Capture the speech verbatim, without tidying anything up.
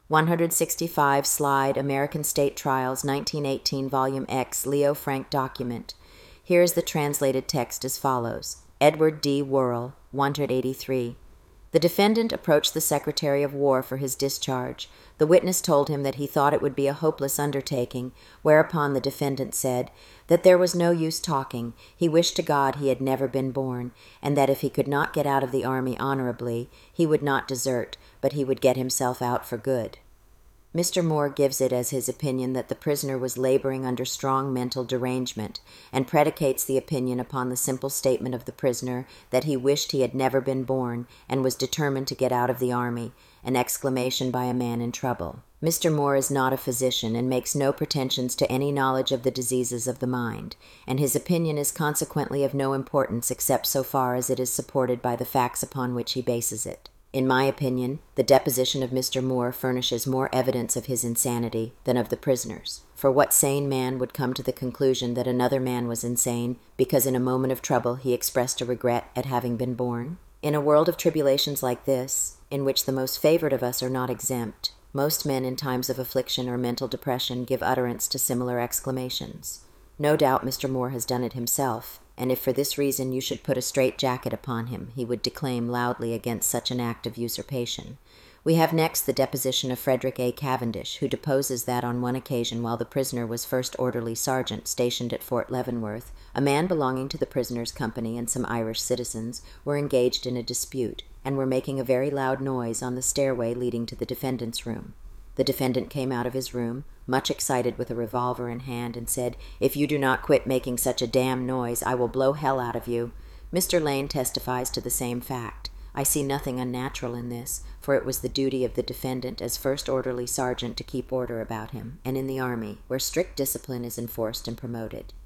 one sixty-five Slide, American State Trials, nineteen eighteen, Volume X, Leo Frank document. Here is the translated text as follows. Edward D. Worrell, one eighty-three. The defendant approached the Secretary of War for his discharge. The witness told him that he thought it would be a hopeless undertaking, whereupon the defendant said that there was no use talking, he wished to God he had never been born, and that if he could not get out of the army honorably, he would not desert, but he would get himself out for good. Mister Moore gives it as his opinion that the prisoner was laboring under strong mental derangement, and predicates the opinion upon the simple statement of the prisoner that he wished he had never been born, and was determined to get out of the army, an exclamation by a man in trouble. Mister Moore is not a physician, and makes no pretensions to any knowledge of the diseases of the mind, and his opinion is consequently of no importance except so far as it is supported by the facts upon which he bases it. In my opinion, the deposition of Mister Moore furnishes more evidence of his insanity than of the prisoner's. For what sane man would come to the conclusion that another man was insane because in a moment of trouble he expressed a regret at having been born? In a world of tribulations like this, in which the most favored of us are not exempt, most men in times of affliction or mental depression give utterance to similar exclamations. No doubt Mister Moore has done it himself, and if for this reason you should put a strait-jacket upon him, he would declaim loudly against such an act of usurpation. We have next the deposition of Frederick A. Cavendish, who deposes that on one occasion while the prisoner was first orderly sergeant stationed at Fort Leavenworth, a man belonging to the prisoner's company and some Irish citizens were engaged in a dispute, and were making a very loud noise on the stairway leading to the defendant's room. The defendant came out of his room, much excited with a revolver in hand, and said, "If you do not quit making such a damn noise, I will blow hell out of you." Mister Lane testifies to the same fact. I see nothing unnatural in this, for it was the duty of the defendant as first orderly sergeant to keep order about him, and in the army, where strict discipline is enforced and promoted,